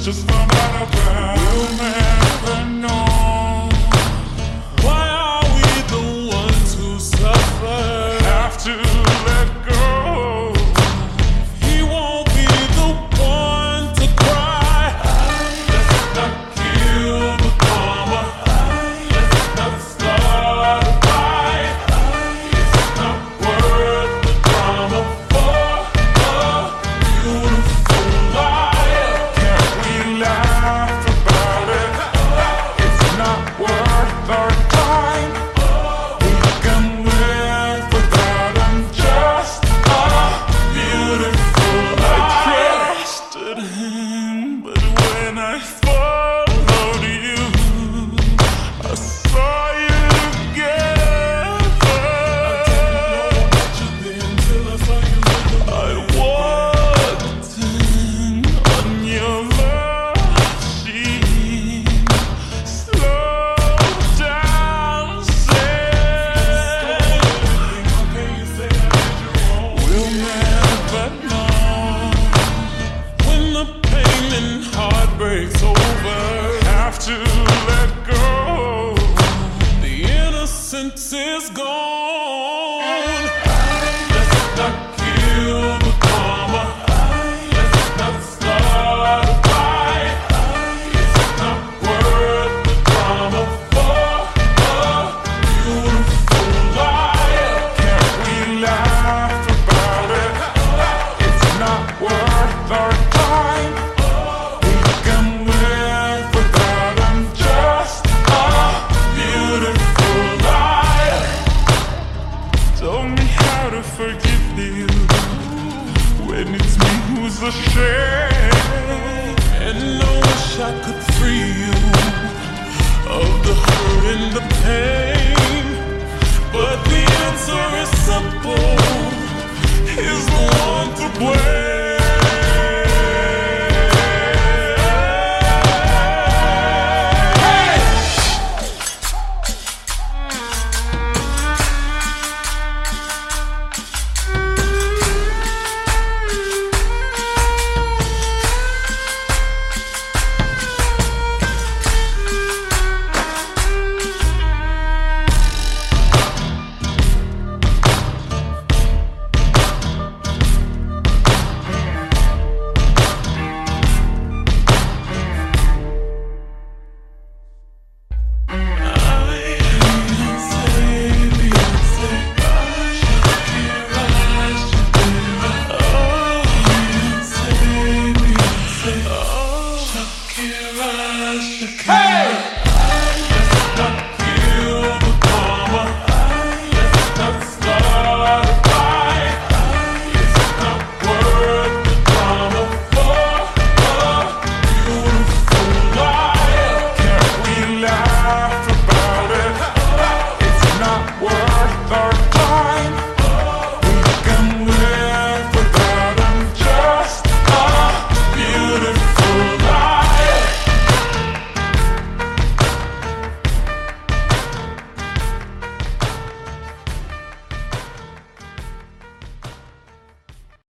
just found out about. We'll never know. Why are we the ones who suffer? Have to let go. He won't be the one to cry. Let's not kill the karma. Let's not start a fight. It's not worth the drama for a beautiful life. Can't we laugh about it? It's not worth our time. We can live without him. Just a beautiful life. I trusted him, but when I followed you, I saw you together. I walked in on your love sheet. Slow down, say we'll never know when the pain and heartbreak's over. Have to let go. The innocence is gone. Let's not kill the karma. Let's not start a fight. It's not worth the drama for a beautiful life. Can't we laugh about it? It's not worth our time. We can live without him. Just a beautiful life. Tell me how to forgive you when it's me who's ashamed. And I wish I could free you of the hurt and the pain. But the answer is simple. He's the one to blame.